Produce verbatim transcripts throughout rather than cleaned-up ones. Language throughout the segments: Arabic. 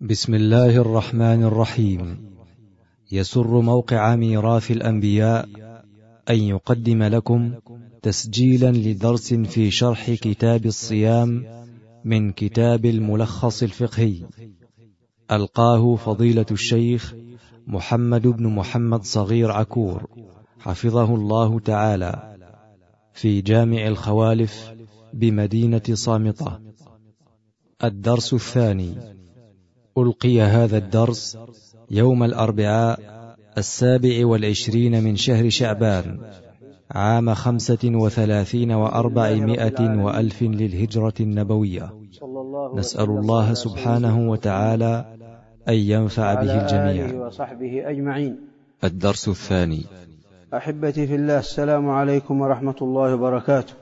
بسم الله الرحمن الرحيم. يسر موقع ميراث الأنبياء أن يقدم لكم تسجيلا لدرس في شرح كتاب الصيام من كتاب الملخص الفقهي، ألقاه فضيلة الشيخ محمد بن محمد صغير عكور حفظه الله تعالى في جامع الخوالف بمدينة صامطة. الدرس الثاني. ألقي هذا الدرس يوم الأربعاء السابع والعشرين من شهر شعبان عام خمسة وثلاثين وأربعمائة وألف للهجرة النبوية. نسأل الله سبحانه وتعالى أن ينفع به الجميع. وصحبه أجمعين. الدرس الثاني. أحبتي في الله، السلام عليكم ورحمة الله وبركاته.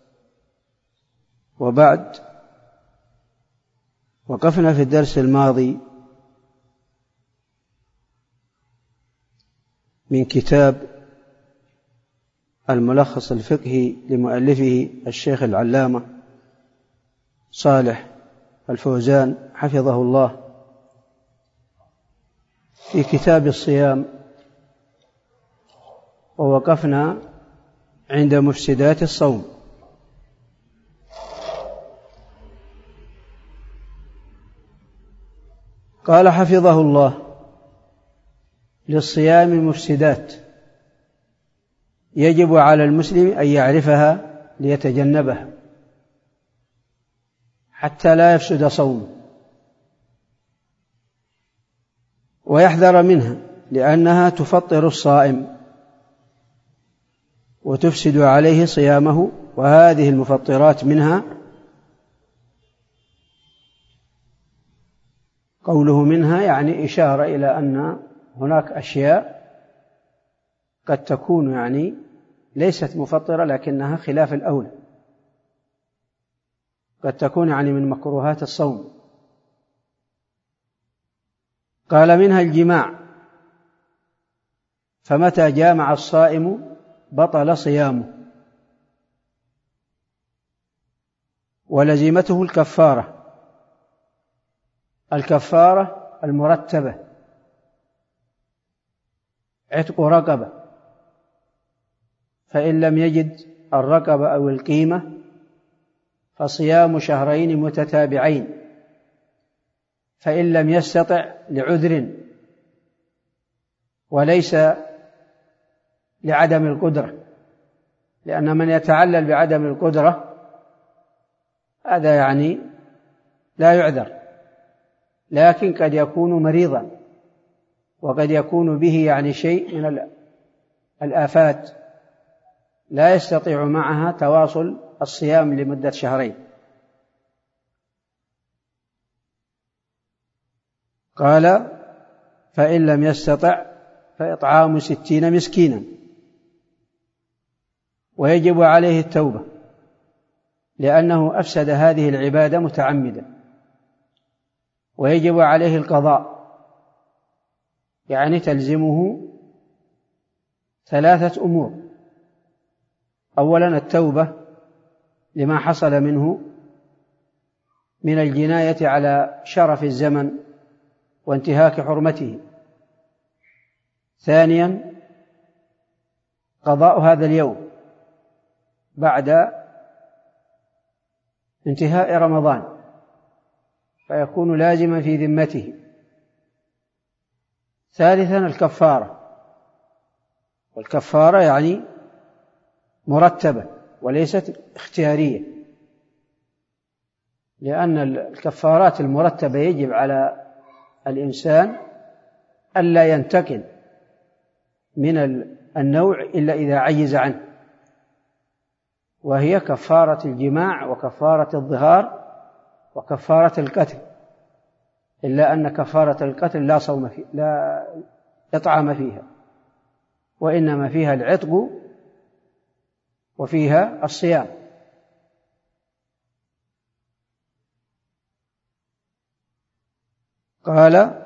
وبعد، وقفنا في الدرس الماضي من كتاب الملخص الفقهي لمؤلفه الشيخ العلامة صالح الفوزان حفظه الله في كتاب الصيام، ووقفنا عند مفسدات الصوم. قال حفظه الله: للصيام مفسدات يجب على المسلم أن يعرفها ليتجنبها حتى لا يفسد صومه، ويحذر منها لأنها تفطر الصائم وتفسد عليه صيامه. وهذه المفطرات منها قوله منها يعني إشارة إلى أن هناك أشياء قد تكون يعني ليست مفطرة لكنها خلاف الأولى، قد تكون يعني من مكروهات الصوم. قال منها الجماع، فمتى جامع الصائم بطل صيامه، ولزمته الكفارة. الكفارة المرتبة عتق رقبة، فإن لم يجد الرقبة أو القيمة فصيام شهرين متتابعين، فإن لم يستطع لعذر وليس لعدم القدرة، لأن من يتعلل بعدم القدرة هذا يعني لا يعذر، لكن قد يكون مريضا وقد يكون به يعني شيء من الآفات لا يستطيع معها تواصل الصيام لمدة شهرين. قال: فإن لم يستطع فإطعام ستين مسكينا، ويجب عليه التوبة لأنه أفسد هذه العبادة متعمدا، ويجب عليه القضاء، يعني تلزمه ثلاثة أمور: أولا التوبة لما حصل منه من الجناية على شرف الزمن وانتهاك حرمته. ثانيا قضاء هذا اليوم بعد انتهاء رمضان فيكون لازما في ذمته. ثالثا الكفارة، والكفارة يعني مرتبة وليست اختيارية، لأن الكفارات المرتبة يجب على الإنسان ألا ينتقل من النوع إلا إذا عجز عنه، وهي كفارة الجماع وكفارة الظهار وكفارة القتل، إلا أن كفارة القتل لا صوم فيه لا إطعام فيها، وإنما فيها العتق وفيها الصيام. قال: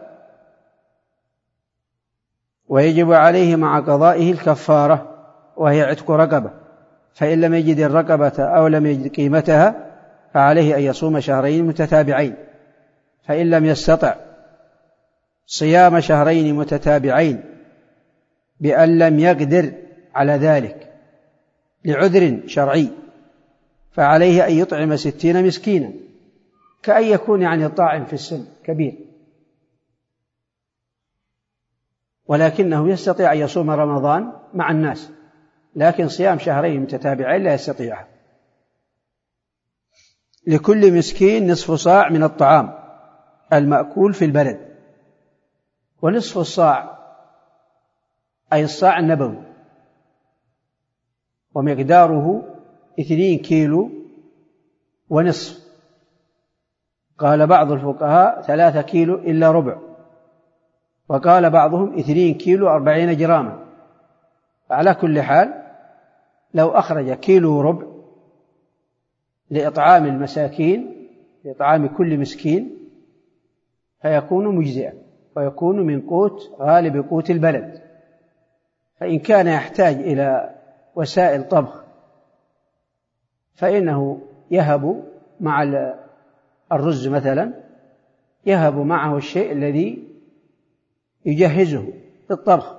ويجب عليه مع قضائه الكفارة وهي عتق رقبة، فإن لم يجد الرقبة أو لم يجد قيمتها فعليه أن يصوم شهرين متتابعين، فإن لم يستطع صيام شهرين متتابعين بأن لم يقدر على ذلك لعذر شرعي فعليه أن يطعم ستين مسكينا، كأن يكون يعني طاعم في السن كبير ولكنه يستطيع أن يصوم رمضان مع الناس، لكن صيام شهرين متتابعين لا يستطيعه. لكل مسكين نصف صاع من الطعام المأكول في البلد، ونصف الصاع أي الصاع النبوي ومقداره اثنين كيلو ونصف، قال بعض الفقهاء ثلاثة كيلو إلا ربع، وقال بعضهم اثنين كيلو أربعين جراما. فعلى كل حال لو أخرج كيلو وربع لإطعام المساكين لإطعام كل مسكين فيكون مجزئا ويكون من قوت غالب قوت البلد. فإن كان يحتاج إلى وسائل طبخ فإنه يهب مع الرز مثلا يهب معه الشيء الذي يجهزه للطبخ.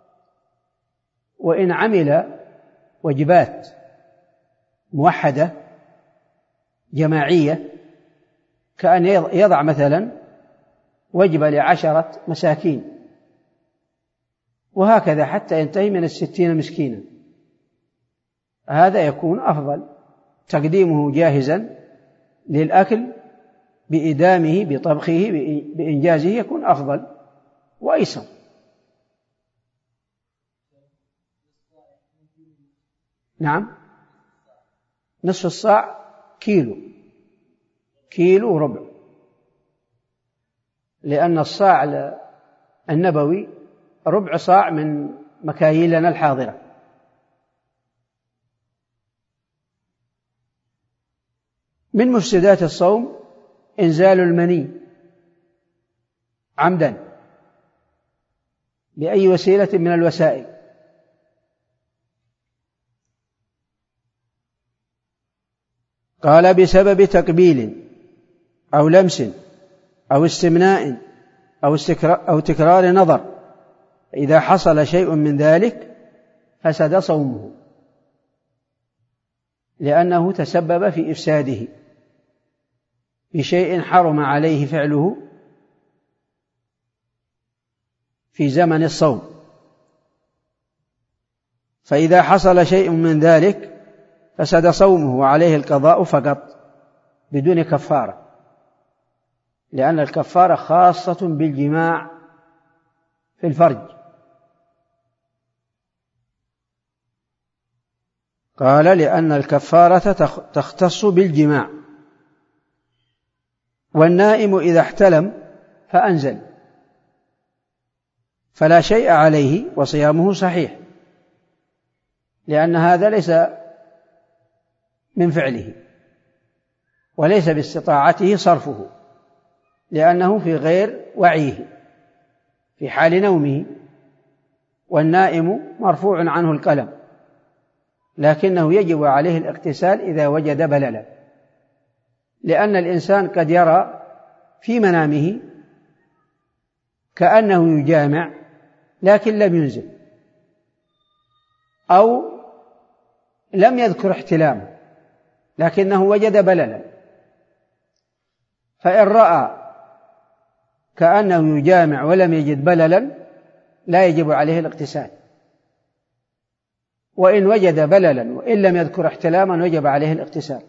وإن عمل وجبات موحدة جماعية كأن يضع مثلا وجبة لعشرة مساكين وهكذا حتى ينتهي من الستين مسكينا، هذا يكون أفضل، تقديمه جاهزا للأكل بإدامه بطبخه بإنجازه يكون أفضل وأيسر. نعم، نصف الصاع كيلو كيلو وربع، لأن الصاع النبوي ربع صاع من مكاييلنا الحاضرة. من مفسدات الصوم إنزال المني عمدا بأي وسيلة من الوسائل، قال بسبب تقبيل أو لمس أو استمناء أو, أو تكرار نظر، إذا حصل شيء من ذلك فسد صومه لأنه تسبب في إفساده بشيء حرم عليه فعله في زمن الصوم. فإذا حصل شيء من ذلك فسد صومه وعليه القضاء فقط بدون كفارة، لأن الكفارة خاصة بالجماع في الفرج. قال لأن الكفارة تختص بالجماع. والنائم إذا احتلم فأنزل فلا شيء عليه وصيامه صحيح، لأن هذا ليس من فعله وليس باستطاعته صرفه، لأنه في غير وعيه في حال نومه، والنائم مرفوع عنه القلم، لكنه يجب عليه الاغتسال إذا وجد بللا، لأن الإنسان قد يرى في منامه كأنه يجامع لكن لم ينزل، أو لم يذكر احتلامه لكنه وجد بللا، فإن رأى كأنه يجامع ولم يجد بللا لا يجب عليه الاغتسال، وإن وجد بللا وإن لم يذكر احتلاما وجب عليه الاغتسال،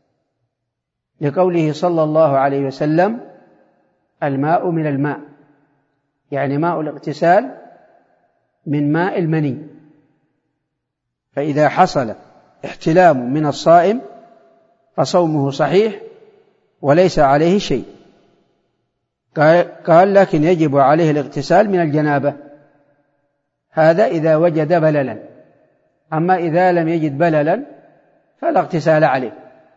لقوله صلى الله عليه وسلم الماء من الماء، يعني ماء الاغتسال من ماء المني. فإذا حصل احتلام من الصائم فصومه صحيح وليس عليه شيء. قال لكن يجب عليه الاغتسال من الجنابة، هذا إذا وجد بللا، أما إذا لم يجد بللا فلا اغتسال عليه.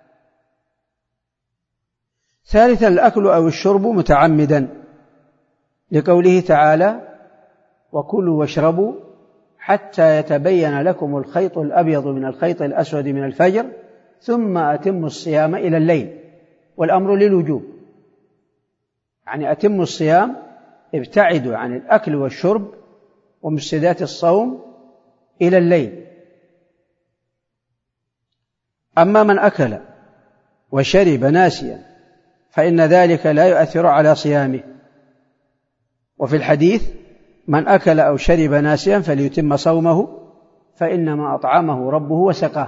ثالثا الأكل أو الشرب متعمدا، لقوله تعالى وكلوا واشربوا حتى يتبين لكم الخيط الأبيض من الخيط الأسود من الفجر ثم أتموا الصيام إلى الليل، والأمر للوجوب، يعني أتموا الصيام ابتعدوا عن الأكل والشرب ومفسدات الصوم إلى الليل. أما من أكل وشرب ناسيا فإن ذلك لا يؤثر على صيامه. وفي الحديث: من أكل أو شرب ناسيا فليتم صومه فإنما أطعمه ربه وسقاه.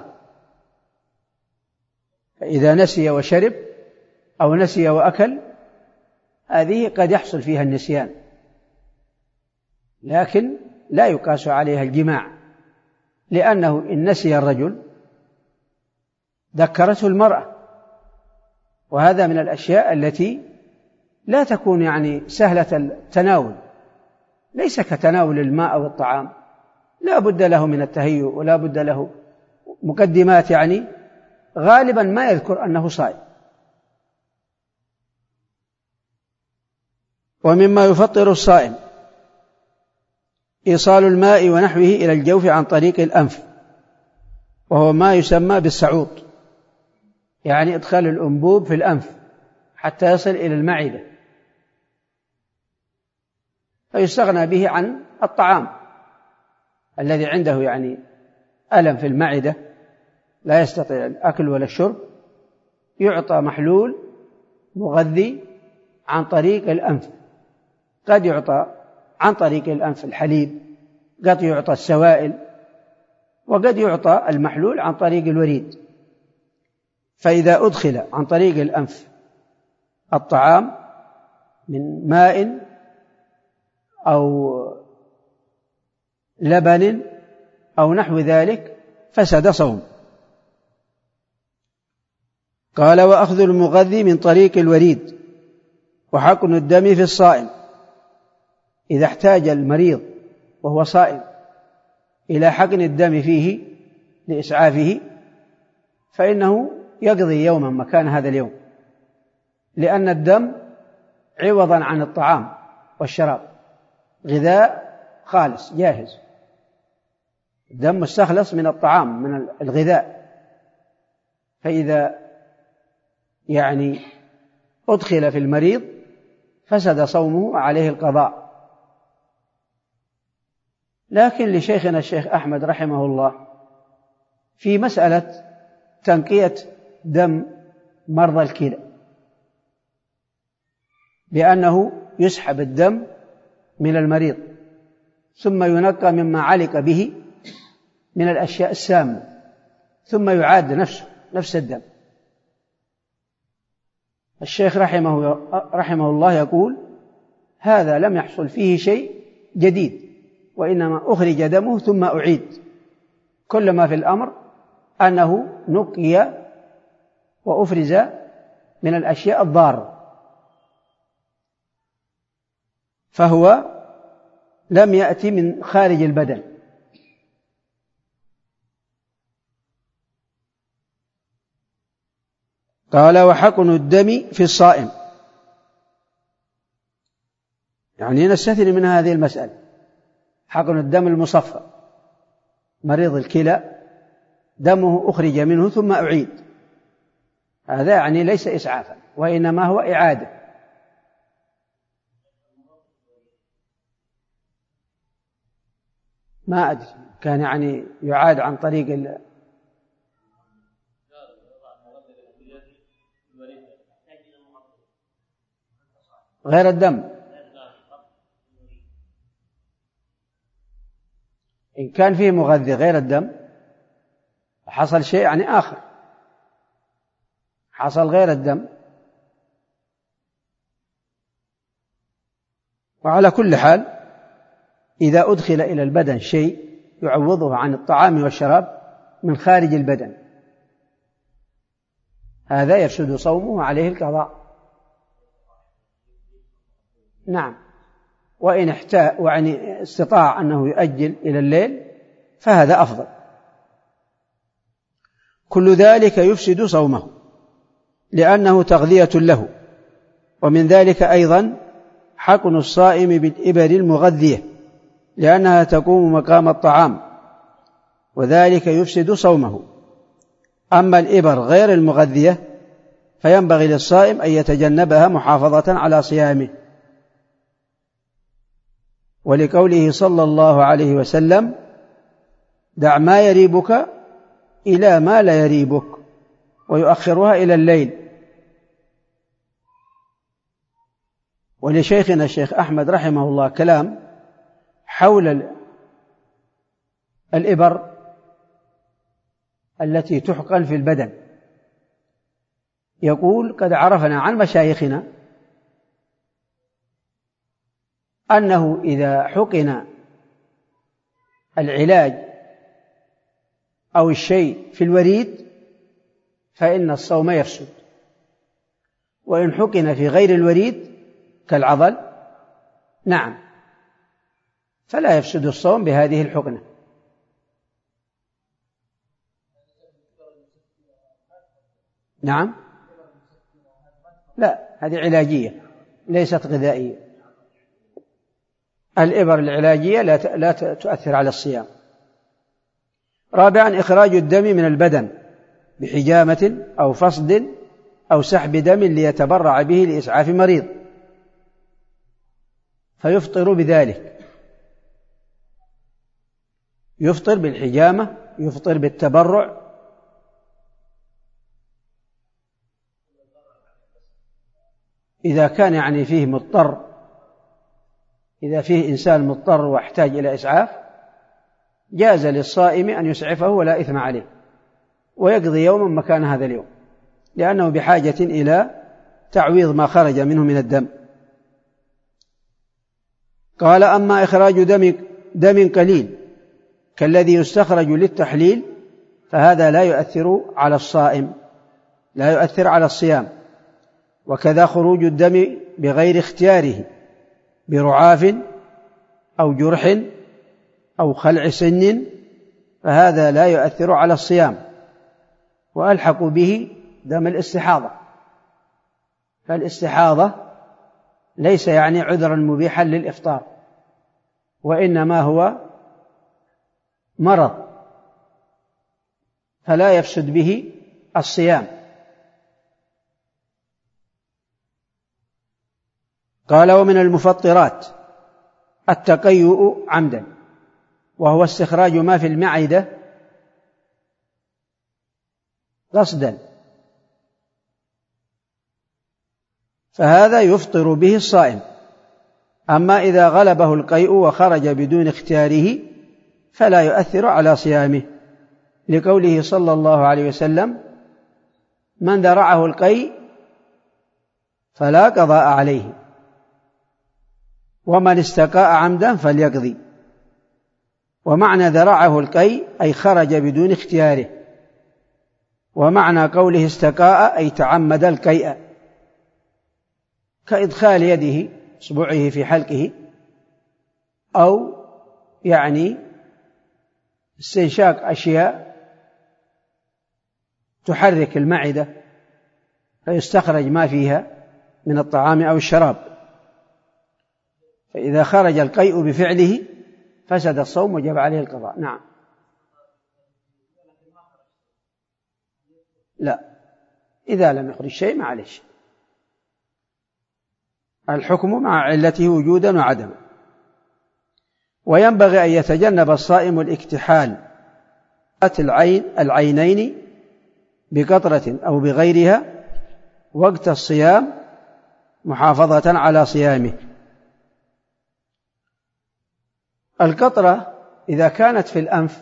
فإذا نسي وشرب أو نسي وأكل هذه قد يحصل فيها النسيان، لكن لا يقاس عليها الجماع، لأنه إن نسي الرجل ذكرته المرأة، وهذا من الأشياء التي لا تكون يعني سهلة التناول، ليس كتناول الماء أو الطعام، لا بد له من التهيؤ ولا بد له مقدمات، يعني غالبا ما يذكر أنه صائم. ومما يفطر الصائم إيصال الماء ونحوه إلى الجوف عن طريق الأنف، وهو ما يسمى بالسعوط، يعني إدخال الأنبوب في الأنف حتى يصل إلى المعدة، فيستغنى به عن الطعام الذي عنده يعني ألم في المعدة لا يستطيع الأكل ولا الشرب، يعطى محلول مغذي عن طريق الأنف. قد يعطى عن طريق الأنف الحليب، قد يعطى السوائل، وقد يعطى المحلول عن طريق الوريد. فإذا أدخل عن طريق الأنف الطعام من ماء أو لبن أو نحو ذلك فسد صوم. قال: وأخذ المغذي من طريق الوريد وحقن الدم في الصائم. إذا احتاج المريض وهو صائم إلى حقن الدم فيه لإسعافه فإنه يقضي يوما مكان هذا اليوم، لأن الدم عوضا عن الطعام والشراب، غذاء خالص جاهز، الدم مستخلص من الطعام من الغذاء، فإذا يعني أدخل في المريض فسد صومه عليه القضاء. لكن لشيخنا الشيخ أحمد رحمه الله في مسألة تنقية دم مرضى الكلى، بأنه يسحب الدم من المريض ثم ينقى مما علق به من الأشياء السامة ثم يعاد نفسه نفس الدم. الشيخ رحمه, رحمه الله يقول: هذا لم يحصل فيه شيء جديد، وإنما أخرج دمه ثم أعيد، كل ما في الأمر أنه نقي وأفرز من الأشياء الضارة، فهو لم يأتي من خارج البدن. قال: وحقن الدم في الصائم، يعني نستثني من هذه المسألة حقن الدم المصفى، مريض الكلى دمه أخرج منه ثم أعيد، هذا يعني ليس إسعافا وإنما هو إعادة. ما أدري، كان يعني يعاد عن طريق ال... غير الدم. إن كان فيه مغذي غير الدم حصل شيء يعني آخر، حصل غير الدم. وعلى كل حال إذا أدخل إلى البدن شيء يعوضه عن الطعام والشراب من خارج البدن هذا يفسد صومه عليه القضاء. نعم، وإن احتاج وعني استطاع أنه يؤجل إلى الليل فهذا أفضل. كل ذلك يفسد صومه لأنه تغذية له. ومن ذلك أيضا حقن الصائم بالإبر المغذية لأنها تقوم مقام الطعام، وذلك يفسد صومه. أما الإبر غير المغذية فينبغي للصائم أن يتجنبها محافظة على صيامه. ولقوله صلى الله عليه وسلم: دع ما يريبك إلى ما لا يريبك، ويؤخرها إلى الليل. ولشيخنا الشيخ أحمد رحمه الله كلام حول الإبر التي تحقن في البدن. يقول: قد عرفنا عن مشايخنا أنه إذا حقن العلاج أو الشيء في الوريد فإن الصوم يفسد، وإن حقن في غير الوريد كالعضل نعم فلا يفسد الصوم بهذه الحقنة. نعم، لا، هذه علاجية ليست غذائية. الإبر العلاجية لا تؤثر على الصيام. رابعا: إخراج الدم من البدن بحجامة أو فصد أو سحب دم ليتبرع به لإسعاف مريض فيفطر بذلك. يفطر بالحجامة، يفطر بالتبرع. إذا كان يعني فيه مضطر، إذا فيه إنسان مضطر واحتاج إلى إسعاف جاز للصائم أن يسعفه ولا إثم عليه، ويقضي يوما مكان هذا اليوم، لأنه بحاجة إلى تعويض ما خرج منه من الدم. قال: أما إخراج دم, دم قليل كالذي يستخرج للتحليل فهذا لا يؤثر على الصائم، لا يؤثر على الصيام. وكذا خروج الدم بغير اختياره برعاف أو جرح أو خلع سن فهذا لا يؤثر على الصيام. وألحق به دم الاستحاضة، فالاستحاضة ليس يعني عذرا مبيحا للإفطار، وإنما هو مرض فلا يفسد به الصيام. قال: ومن المفطرات التقيؤ عمدا، وهو استخراج ما في المعدة قصدا، فهذا يفطر به الصائم. أما إذا غلبه القيء وخرج بدون اختياره فلا يؤثر على صيامه، لقوله صلى الله عليه وسلم: من ذرعه القيء فلا قضاء عليه، ومن استقاء عمدا فليقضي. ومعنى ذرعه القيء أي خرج بدون اختياره، ومعنى قوله استقاء أي تعمد القيء، كإدخال يده إصبعه في حلقه، أو يعني استنشاق أشياء تحرك المعدة فيستخرج ما فيها من الطعام أو الشراب، فإذا خرج القيء بفعله فسد الصوم وجب عليه القضاء. نعم، لا، إذا لم يخرج شيء معلش، الحكم مع علته وجودا وعدما. وينبغي أن يتجنب الصائم الاكتحال العين العينين بقطرة أو بغيرها وقت الصيام محافظة على صيامه. القطرة إذا كانت في الأنف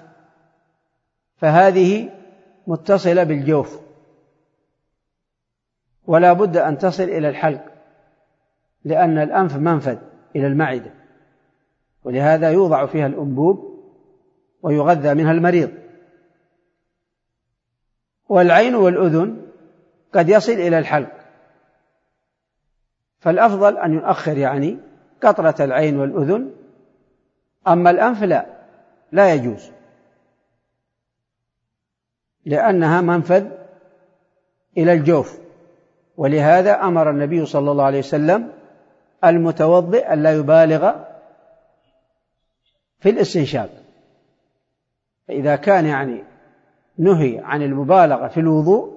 فهذه متصلة بالجوف، ولا بد أن تصل إلى الحلق، لأن الأنف منفذ إلى المعدة، ولهذا يوضع فيها الأنبوب ويغذى منها المريض. والعين والأذن قد يصل إلى الحلق، فالأفضل أن يؤخر يعني قطرة العين والأذن. أما الأنف لا لا يجوز، لأنها منفذ إلى الجوف، ولهذا أمر النبي صلى الله عليه وسلم المتوضئ أن لا يبالغ في الاستنشاق. فإذا كان يعني نهي عن المبالغة في الوضوء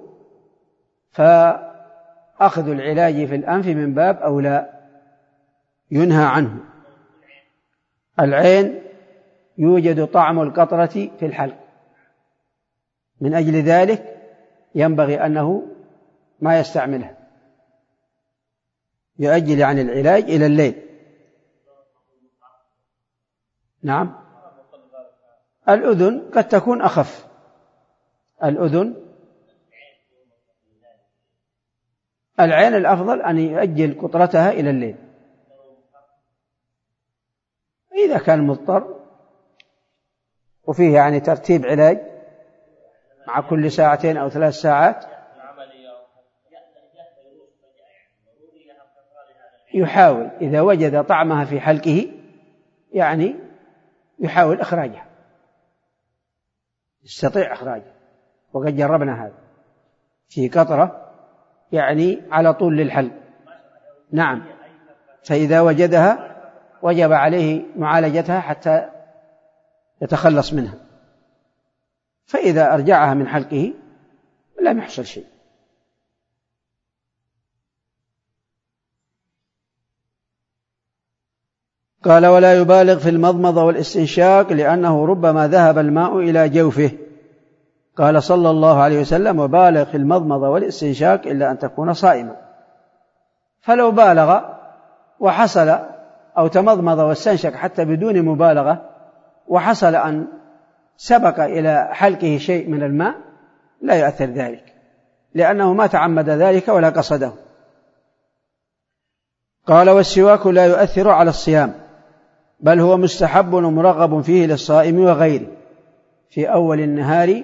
فأخذ العلاج في الأنف من باب أولى، ينهى عنه. العين يوجد طعم القطرة في الحلق، من أجل ذلك ينبغي أنه ما يستعملها، يؤجل عن العلاج إلى الليل. نعم. الأذن قد تكون أخف، الأذن العين الأفضل أن يؤجل قطرتها إلى الليل إذا كان مضطر وفيه يعني ترتيب علاج مع كل ساعتين أو ثلاث ساعات، يحاول إذا وجد طعمها في حلقه يعني يحاول إخراجها، يستطيع إخراجها، وقد جربنا هذا في قطرة يعني على طول للحلق. نعم. فإذا وجدها وجب عليه معالجتها حتى يتخلص منها، فإذا أرجعها من حلقه لم يحصل شيء. قال: ولا يبالغ في المضمضة والاستنشاق لأنه ربما ذهب الماء إلى جوفه. قال صلى الله عليه وسلم: وبالغ في المضمضة والاستنشاق إلا أن تكون صائما. فلو بالغ وحصل أو تمضمض واستنشق حتى بدون مبالغة وحصل أن سبق إلى حلقه شيء من الماء لا يؤثر ذلك، لأنه ما تعمد ذلك ولا قصده. قال: والسواك لا يؤثر على الصيام، بل هو مستحب ومرغب فيه للصائم وغيره في أول النهار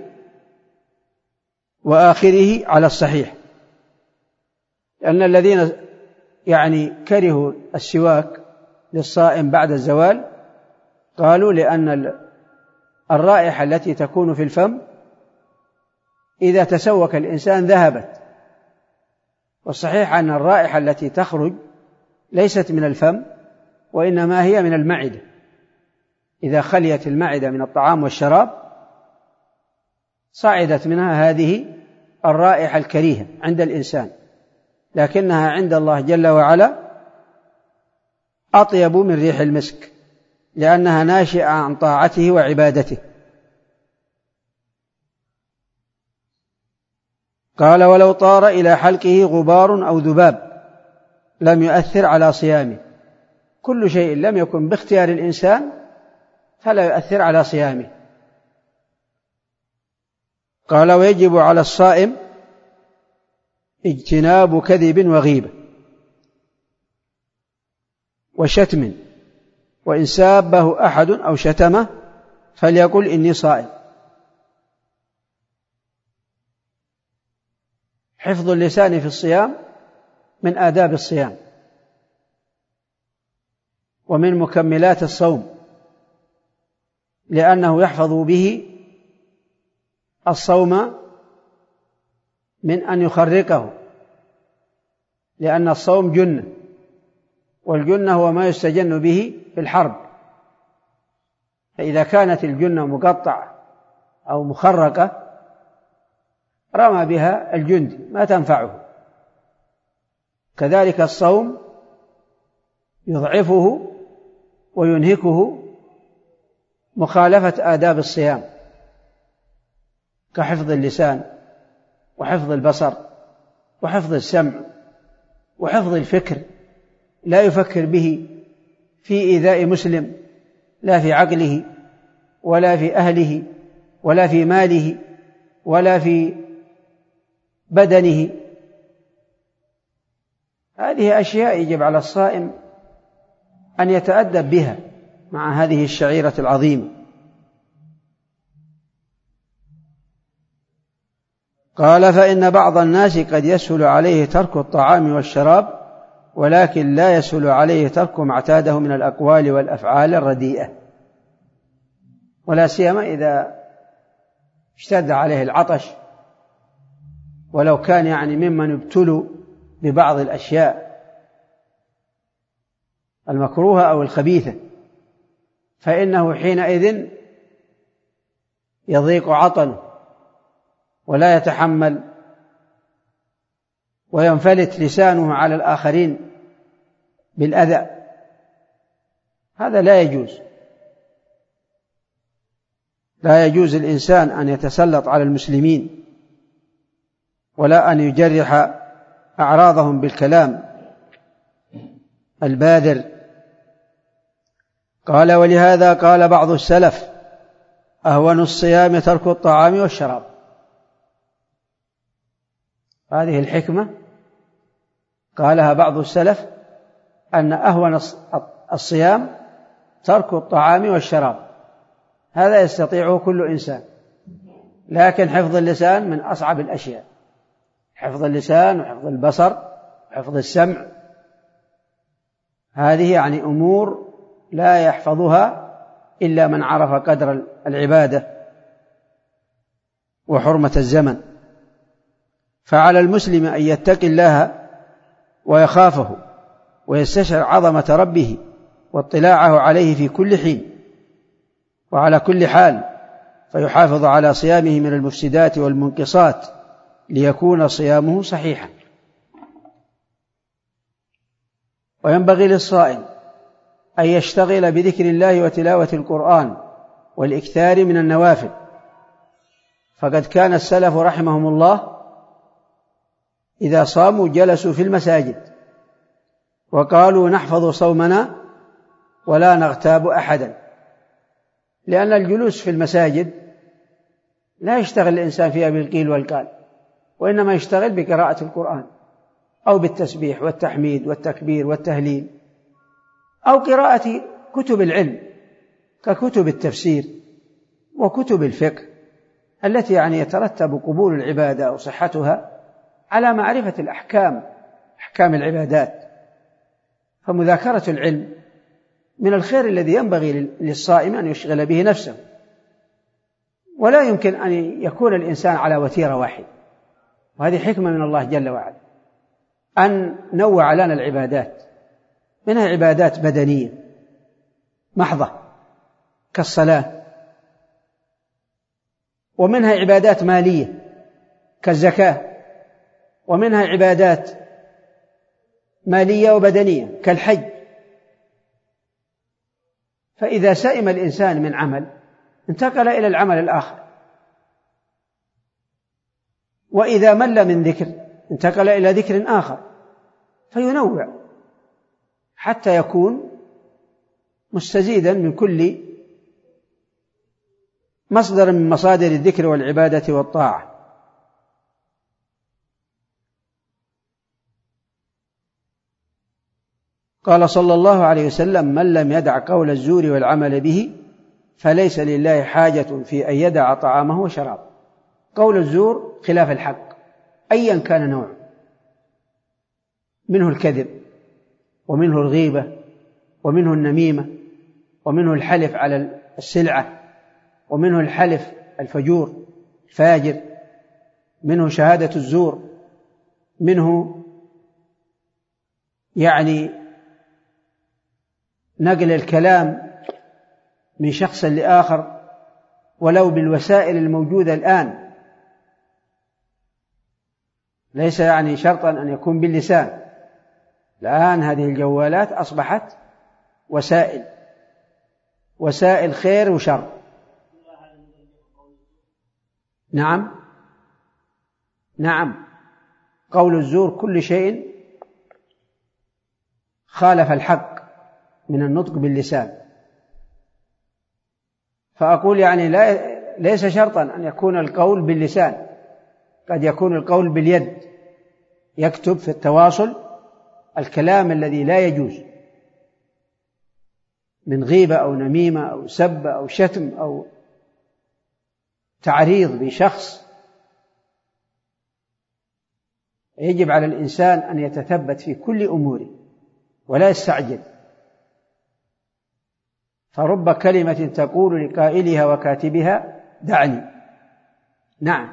وآخره على الصحيح، لأن الذين يعني كرهوا السواك للصائم بعد الزوال قالوا لأن الرائحة التي تكون في الفم إذا تسوك الإنسان ذهبت، والصحيح أن الرائحة التي تخرج ليست من الفم وإنما هي من المعدة، إذا خليت المعدة من الطعام والشراب صعدت منها هذه الرائحة الكريهة عند الإنسان، لكنها عند الله جل وعلا أطيب من ريح المسك، لأنها ناشئة عن طاعته وعبادته. قال: ولو طار إلى حلقه غبار أو ذباب لم يؤثر على صيامه. كل شيء لم يكن باختيار الإنسان فلا يؤثر على صيامه. قال: ويجب على الصائم اجتناب كذب وغيبة وشتم، وإن سابه أحد أو شتمه فليقل إني صائم. حفظ اللسان في الصيام من آداب الصيام ومن مكملات الصوم، لأنه يحفظ به الصوم من أن يخرقه، لأن الصوم جنة، والجنة هو ما يستجن به في الحرب، فإذا كانت الجنة مقطعة أو مخرقة رمى بها الجندي ما تنفعه. كذلك الصوم يضعفه وينهكه مخالفة آداب الصيام كحفظ اللسان وحفظ البصر وحفظ السمع وحفظ الفكر، لا يفكر به في إيذاء مسلم، لا في عقله ولا في أهله ولا في ماله ولا في بدنه. هذه أشياء يجب على الصائم أن يتأدب بها مع هذه الشعيرة العظيمة. قال: فإن بعض الناس قد يسهل عليه ترك الطعام والشراب، ولكن لا يسهل عليه ترك ما اعتاده من الأقوال والأفعال الرديئة، ولا سيما إذا اشتد عليه العطش، ولو كان يعني ممن ابتلوا ببعض الأشياء المكروهة أو الخبيثة، فإنه حينئذ يضيق عطنه ولا يتحمل وينفلت لسانه على الآخرين بالأذى. هذا لا يجوز، لا يجوز الإنسان أن يتسلط على المسلمين ولا أن يجرح أعراضهم بالكلام الباذر. قال: ولهذا قال بعض السلف: أهون الصيام ترك الطعام والشراب. هذه الحكمة قالها بعض السلف، أن أهون الصيام ترك الطعام والشراب، هذا يستطيعه كل إنسان، لكن حفظ اللسان من أصعب الأشياء، حفظ اللسان وحفظ البصر وحفظ السمع، هذه يعني أمور لا يحفظها إلا من عرف قدر العبادة وحرمة الزمن. فعلى المسلم أن يتقي الله ويخافه ويستشعر عظمة ربه واطلاعه عليه في كل حين وعلى كل حال، فيحافظ على صيامه من المفسدات والمنقصات ليكون صيامه صحيحا. وينبغي للصائم أن يشتغل بذكر الله وتلاوة القرآن والإكثار من النوافل، فقد كان السلف رحمهم الله إذا صاموا جلسوا في المساجد وقالوا: نحفظ صومنا ولا نغتاب أحدا، لأن الجلوس في المساجد لا يشتغل الإنسان فيها بالقيل والقال، وإنما يشتغل بقراءة القرآن أو بالتسبيح والتحميد والتكبير والتهليل، أو قراءة كتب العلم ككتب التفسير وكتب الفقه التي يعني يترتب قبول العبادة أو صحتها على معرفة الأحكام، أحكام العبادات. فمذاكرة العلم من الخير الذي ينبغي للصائم أن يشغل به نفسه، ولا يمكن أن يكون الإنسان على وتيرة واحد، وهذه حكمة من الله جل وعلا أن نوع لنا العبادات، منها عبادات بدنية محضة كالصلاة، ومنها عبادات مالية كالزكاة، ومنها عبادات مالية وبدنية كالحج. فإذا سئم الإنسان من عمل انتقل إلى العمل الآخر، وإذا مل من ذكر انتقل إلى ذكر آخر، فينوع حتى يكون مستزيدا من كل مصدر من مصادر الذكر والعبادة والطاعة. قال صلى الله عليه وسلم: من لم يدع قول الزور والعمل به فليس لله حاجة في أن يدع طعامه وشرابه. قول الزور خلاف الحق أيا كان نوع، منه الكذب ومنه الغيبة ومنه النميمة ومنه الحلف على السلعة ومنه الحلف الفجور الفاجر، منه شهادة الزور، منه يعني نقل الكلام من شخص لآخر ولو بالوسائل الموجودة الآن، ليس يعني شرطا أن يكون باللسان، الآن هذه الجوالات أصبحت وسائل وسائل خير وشر. نعم نعم قول الزور كل شيء خالف الحق من النطق باللسان. فأقول يعني لا ليس شرطا أن يكون القول باللسان، قد يكون القول باليد، يكتب في التواصل الكلام الذي لا يجوز من غيبة أو نميمة أو سب أو شتم أو تعريض بشخص. يجب على الإنسان أن يتثبت في كل أموره ولا يستعجل، فرب كلمة تقول لقائلها وكاتبها دعني. نعم.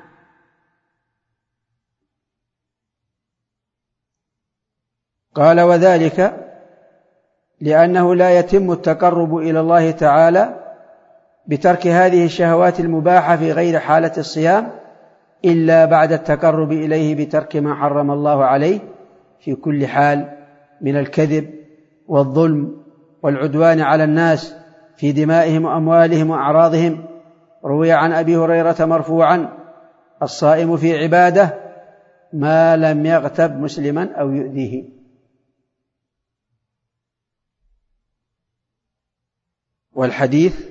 قال: وذلك لأنه لا يتم التقرب إلى الله تعالى بترك هذه الشهوات المباحة في غير حالة الصيام إلا بعد التقرب إليه بترك ما حرم الله عليه في كل حال من الكذب والظلم والعدوان على الناس في دمائهم وأموالهم وأعراضهم روي عن أبي هريرة مرفوعا: الصائم في عبادة ما لم يغتب مسلما أو يؤذيه. والحديث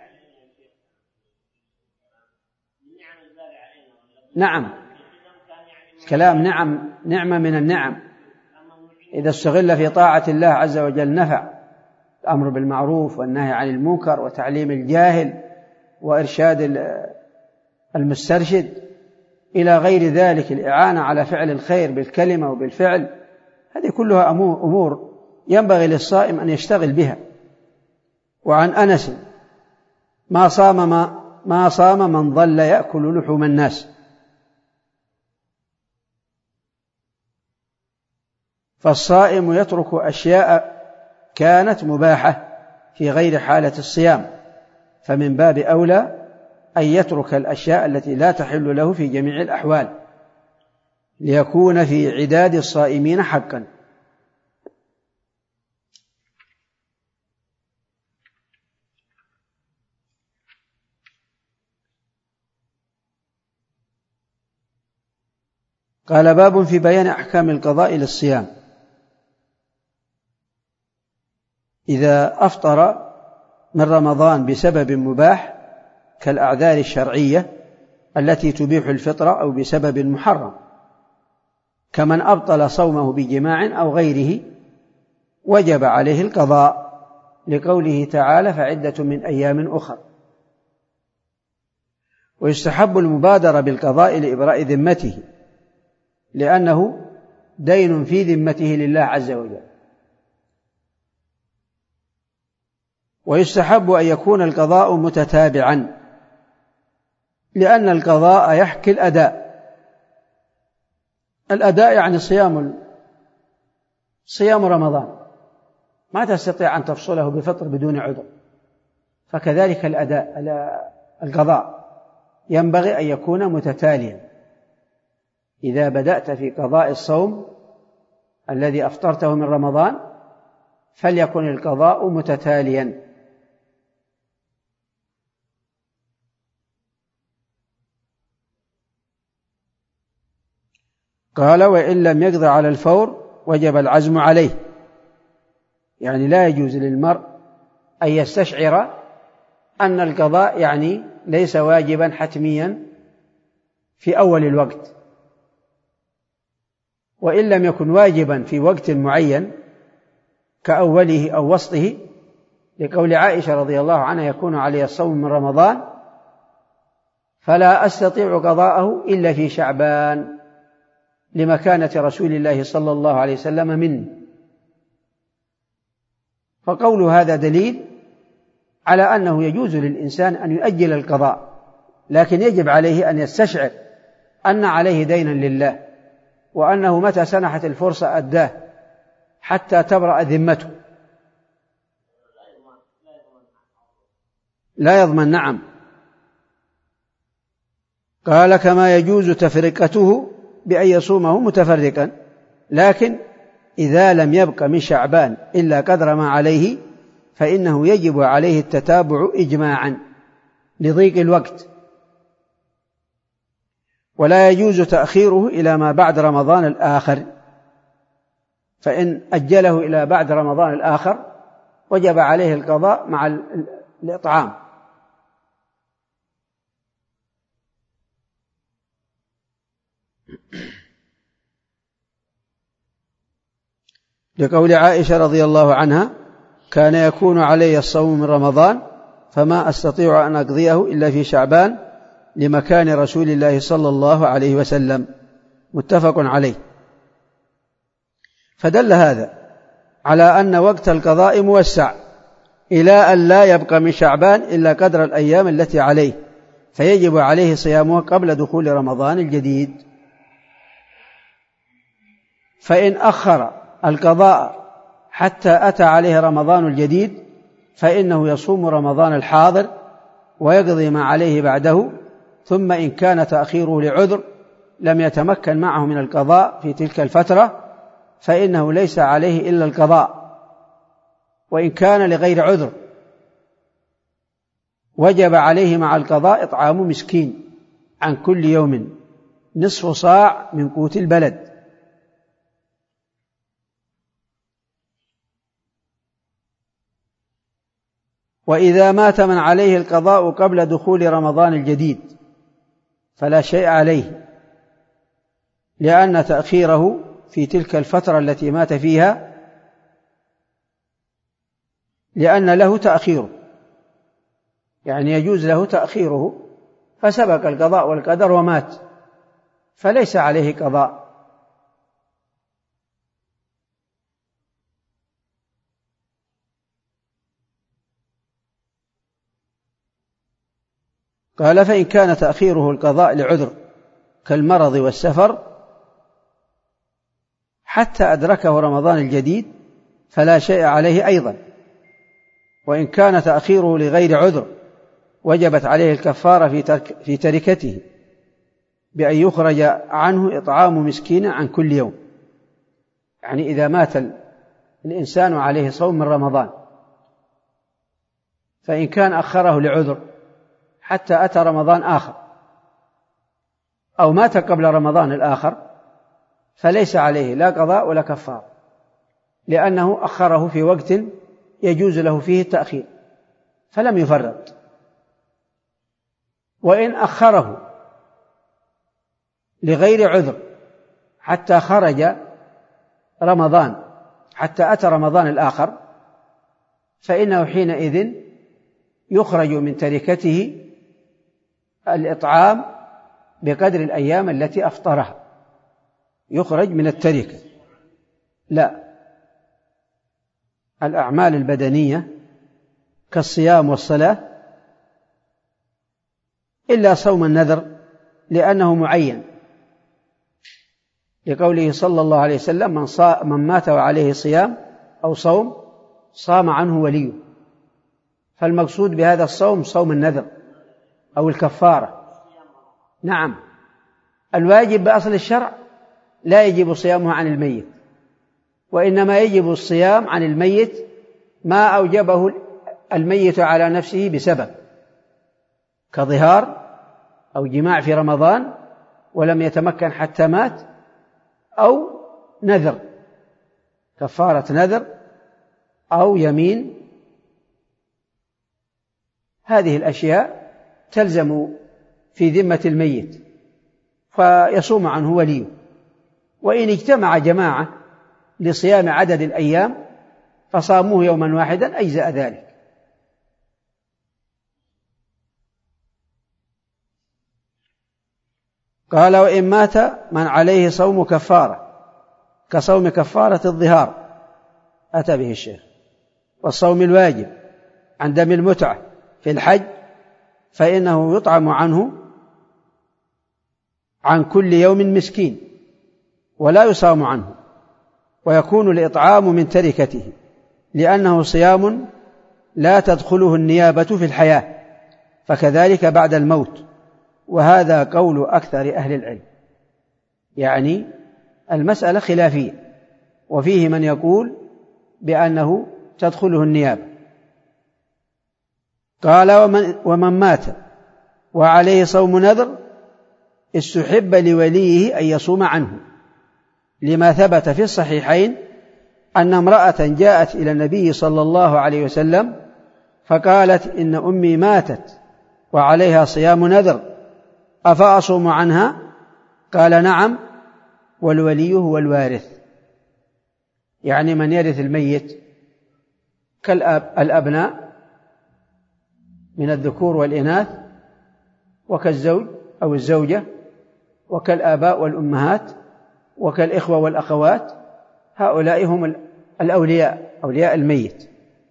نعم، الكلام نعم، نعمة من النعم إذا استغل في طاعة الله عز وجل نفع. الأمر بالمعروف والنهي عن المنكر وتعليم الجاهل وإرشاد المسترشد إلى غير ذلك، الإعانة على فعل الخير بالكلمة وبالفعل، هذه كلها أمور ينبغي للصائم أن يشتغل بها. وعن أنس: ما صام ما, ما صام من ظل يأكل لحوم الناس. فالصائم يترك أشياء كانت مباحة في غير حالة الصيام، فمن باب أولى أن يترك الأشياء التي لا تحل له في جميع الأحوال، ليكون في عداد الصائمين حقا. قال: باب في بيان أحكام القضاء للصيام. إذا أفطر من رمضان بسبب مباح كالأعذار الشرعية التي تبيح الفطر، أو بسبب محرم كمن أبطل صومه بجماع أو غيره، وجب عليه القضاء، لقوله تعالى: فعدة من أيام أخر. ويستحب المبادرة بالقضاء لإبراء ذمته، لأنه دين في ذمته لله عز وجل. ويستحب أن يكون القضاء متتابعا، لأن القضاء يحكي الأداء. الأداء يعني صيام صيام رمضان، ما تستطيع أن تفصله بفطر بدون عذر، فكذلك الأداء القضاء ينبغي أن يكون متتاليا. إذا بدأت في قضاء الصوم الذي أفطرته من رمضان فليكن القضاء متتاليا. قال: وإن لم يقض على الفور وجب العزم عليه. يعني لا يجوز للمرء أن يستشعر أن القضاء يعني ليس واجبا حتميا في أول الوقت، وإن لم يكن واجبا في وقت معين كأوله أو وسطه، لقول عائشة رضي الله عنها: يكون علي الصوم من رمضان فلا أستطيع قضاءه إلا في شعبان، لمكانة رسول الله صلى الله عليه وسلم مني. فقول هذا دليل على أنه يجوز للإنسان أن يؤجل القضاء، لكن يجب عليه أن يستشعر أن عليه دينا لله، وأنه متى سنحت الفرصة أداه حتى تبرأ ذمته. لا يضمن. نعم. قال: كما يجوز تفرقته بأن يصومه متفرقا، لكن إذا لم يبق من شعبان إلا قدر ما عليه فإنه يجب عليه التتابع إجماعا لضيق الوقت، ولا يجوز تأخيره إلى ما بعد رمضان الآخر، فإن أجله إلى بعد رمضان الآخر وجب عليه القضاء مع الإطعام. لقول عائشة رضي الله عنها: كان يكون علي الصوم من رمضان فما أستطيع أن أقضيه إلا في شعبان، لمكان رسول الله صلى الله عليه وسلم. متفق عليه. فدل هذا على أن وقت القضاء موسع إلى أن لا يبقى من شعبان إلا قدر الأيام التي عليه، فيجب عليه صيامه قبل دخول رمضان الجديد. فإن أخر القضاء حتى أتى عليه رمضان الجديد فإنه يصوم رمضان الحاضر ويقضي ما عليه بعده، ثم إن كان تأخيره لعذر لم يتمكن معه من القضاء في تلك الفترة فإنه ليس عليه إلا القضاء، وإن كان لغير عذر. وجب عليه مع القضاء إطعام مسكين عن كل يوم نصف صاع من قوت البلد. وإذا مات من عليه القضاء قبل دخول رمضان الجديد فلا شيء عليه، لأن تأخيره في تلك الفترة التي مات فيها لأن له تأخيره، يعني يجوز له تأخيره، فسبق القضاء والقدر ومات فليس عليه قضاء. قال: فإن كان تأخيره القضاء لعذر كالمرض والسفر حتى أدركه رمضان الجديد فلا شيء عليه أيضا. وإن كان تأخيره لغير عذر وجبت عليه الكفارة في, ترك في تركته بأن يخرج عنه إطعام مسكين عن كل يوم. يعني إذا مات الإنسان عليه صوم من رمضان، فإن كان أخره لعذر حتى أتى رمضان آخر أو مات قبل رمضان الآخر فليس عليه لا قضاء ولا كفارة، لأنه أخره في وقت يجوز له فيه التأخير فلم يفرط. وإن أخره لغير عذر حتى خرج رمضان حتى أتى رمضان الآخر فإنه حينئذ يخرج من تركته الإطعام بقدر الأيام التي أفطرها، يخرج من التركة. لا، الأعمال البدنية كالصيام والصلاة إلا صوم النذر لأنه معين، لقوله صلى الله عليه وسلم: من, من مات وعليه صيام أو صوم صام عنه وليه. فالمقصود بهذا الصوم صوم النذر أو الكفارة. نعم، الواجب بأصل الشرع لا يجب صيامه عن الميت، وإنما يجب الصيام عن الميت ما أوجبه الميت على نفسه بسبب، كظهار أو جماع في رمضان ولم يتمكن حتى مات، أو نذر كفارة نذر أو يمين. هذه الأشياء تلزم في ذمة الميت فيصوم عنه وليه. وإن اجتمع جماعة لصيام عدد الأيام فصاموه يوما واحدا أجزأ ذلك. قال: وإن مات من عليه صوم كفارة كصوم كفارة الظهار أتى به الشيخ، والصوم الواجب عن دم المتعة في الحج فإنه يطعم عنه عن كل يوم مسكين ولا يصام عنه، ويكون الإطعام من تركته لأنه صيام لا تدخله النيابة في الحياة، فكذلك بعد الموت، وهذا قول أكثر أهل العلم. يعني المسألة خلافية، وفيه من يقول بأنه تدخله النيابة. قال: ومن, ومن مات وعليه صوم نذر استحب لوليه أن يصوم عنه، لما ثبت في الصحيحين أن امرأة جاءت إلى النبي صلى الله عليه وسلم فقالت: إن أمي ماتت وعليها صيام نذر أفأصوم عنها؟ قال: نعم، والولي هو الوارث، يعني من يرث الميت كالأبناء من الذكور والإناث، وكالزوج أو الزوجة، وكالآباء والأمهات، وكالإخوة والأخوات، هؤلاء هم الأولياء، أولياء الميت.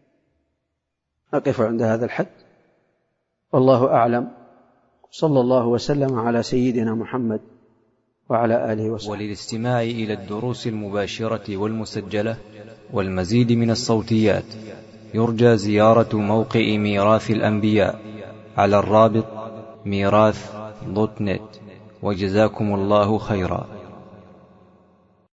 أقف عند هذا الحد، والله أعلم. صلى الله وسلم على سيدنا محمد وعلى آله وصحبه. وللاستماع إلى الدروس المباشرة والمسجلة والمزيد من الصوتيات يرجى زيارة موقع ميراث الأنبياء على الرابط ميراث دوت نت. وجزاكم الله خيرا.